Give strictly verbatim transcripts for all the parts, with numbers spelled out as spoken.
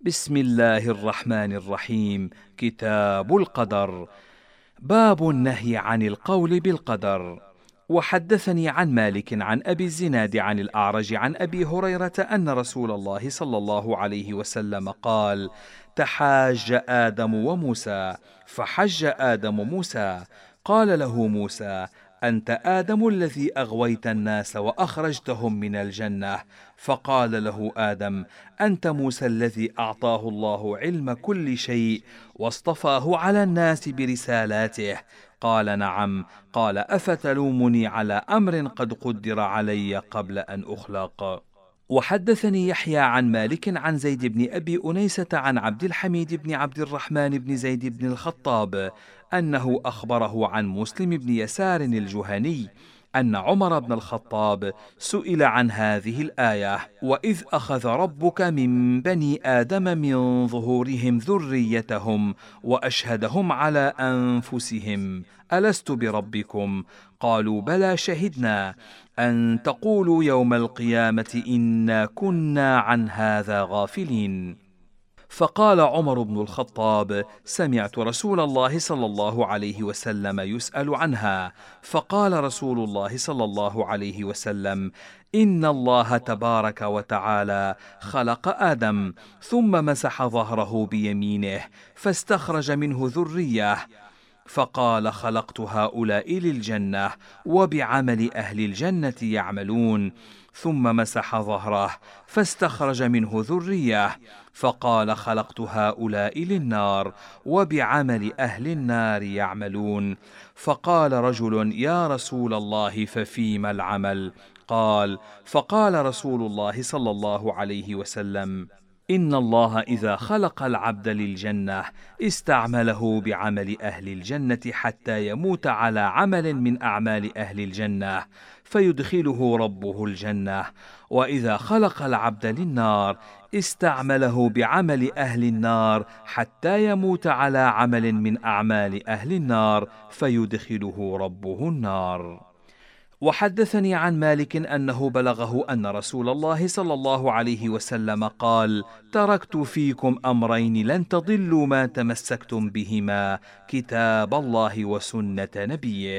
بسم الله الرحمن الرحيم. كتاب القدر. باب النهي عن القول بالقدر. وحدثني عن مالك عن أبي الزناد عن الأعرج عن أبي هريرة أن رسول الله صلى الله عليه وسلم قال: تحاج آدم وموسى، فحج آدم موسى، قال له موسى: أنت آدم الذي أغويت الناس وأخرجتهم من الجنة. فقال له آدم: أنت موسى الذي أعطاه الله علم كل شيء واصطفاه على الناس برسالاته. قال: نعم. قال: أفتلومني على أمر قد قدر علي قبل أن أخلق. وحدثني يحيى عن مالك عن زيد بن أبي أنيسة عن عبد الحميد بن عبد الرحمن بن زيد بن الخطاب أنه أخبره عن مسلم بن يسار الجهني أن عمر بن الخطاب سئل عن هذه الآية: وإذ أخذ ربك من بني آدم من ظهورهم ذريتهم وأشهدهم على أنفسهم ألست بربكم؟ قالوا: بلى، شهدنا أن تقولوا يوم القيامة إنا كنا عن هذا غافلين. فقال عمر بن الخطاب: سمعت رسول الله صلى الله عليه وسلم يسأل عنها، فقال رسول الله صلى الله عليه وسلم: إن الله تبارك وتعالى خلق آدم ثم مسح ظهره بيمينه فاستخرج منه ذرية، فقال: خلقت هؤلاء للجنة وبعمل أهل الجنة يعملون. ثم مسح ظهره فاستخرج منه ذرية، فقال: خلقت هؤلاء للنار وبعمل أهل النار يعملون. فقال رجل: يا رسول الله، ففيما العمل؟ قال: فقال رسول الله صلى الله عليه وسلم: إن الله إذا خلق العبد للجنة استعمله بعمل أهل الجنة حتى يموت على عمل من أعمال أهل الجنة فيدخله ربه الجنة، وإذا خلق العبد للنار استعمله بعمل أهل النار حتى يموت على عمل من أعمال أهل النار فيدخله ربه النار. وحدثني عن مالك أنه بلغه أن رسول الله صلى الله عليه وسلم قال: تركت فيكم أمرين لن تضلوا ما تمسكتم بهما، كتاب الله وسنة نبيه.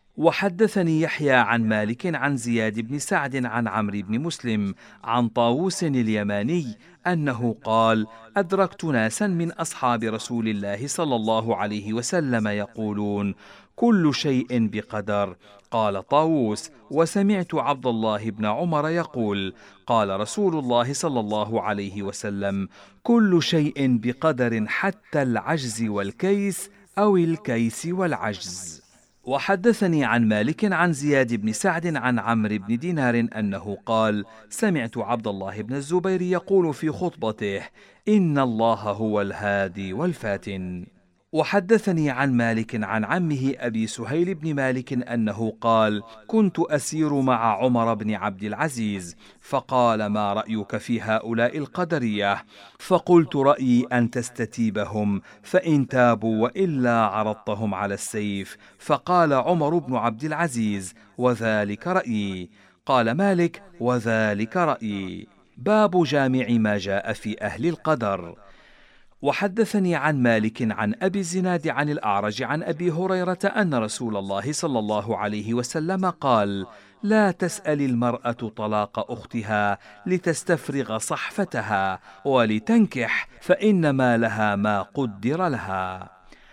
وحدثني يحيى عن مالك عن زياد بن سعد عن عمرو بن مسلم عن طاووس اليماني أنه قال: أدركت ناسا من أصحاب رسول الله صلى الله عليه وسلم يقولون: كل شيء بقدر. قال طاووس: وسمعت عبد الله بن عمر يقول: قال رسول الله صلى الله عليه وسلم: كل شيء بقدر حتى العجز والكيس أو الكيس والعجز. وحدثني عن مالك عن زياد بن سعد عن عمرو بن دينار أنه قال: سمعت عبد الله بن الزبير يقول في خطبته: إن الله هو الهادي والفاتن. وحدثني عن مالك عن عمه أبي سهيل بن مالك أنه قال: كنت أسير مع عمر بن عبد العزيز، فقال: ما رأيك في هؤلاء القدرية؟ فقلت: رأيي أن تستتيبهم، فإن تابوا وإلا عرضتهم على السيف. فقال عمر بن عبد العزيز: وذلك رأيي. قال مالك: وذلك رأيي. باب جامع ما جاء في أهل القدر. وحدثني عن مالك عن أبي الزناد عن الأعرج عن أبي هريرة أن رسول الله صلى الله عليه وسلم قال: لا تسأل المرأة طلاق أختها لتستفرغ صحفتها ولتنكح، فإنما لها ما قدر لها.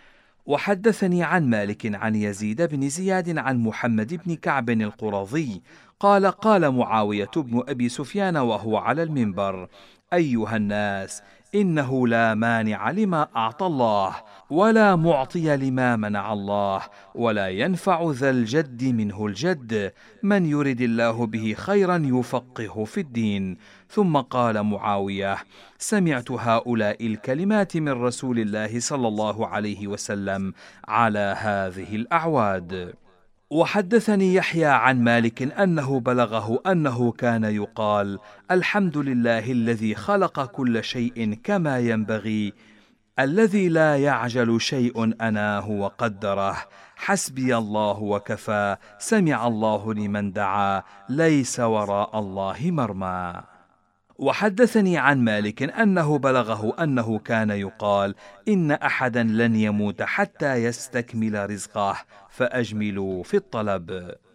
وحدثني عن مالك عن يزيد بن زياد عن محمد بن كعب القرظي قال: قال معاوية بن أبي سفيان وهو على المنبر: أيها الناس، إنه لا مانع لما أعطى الله ولا معطي لما منع الله، ولا ينفع ذا الجد منه الجد، من يرد الله به خيرا يفقهه في الدين. ثم قال معاوية: سمعت هؤلاء الكلمات من رسول الله صلى الله عليه وسلم على هذه الأعواد. وحدثني يحيى عن مالك أنه بلغه أنه كان يقال: الحمد لله الذي خلق كل شيء كما ينبغي، الذي لا يعجل شيء أناه وقدره، حسبي الله وكفى، سمع الله لمن دعا، ليس وراء الله مرمى. وحدثني عن مالك أنه بلغه أنه كان يقال: إن أحدا لن يموت حتى يستكمل رزقه، فأجملوا في الطلب.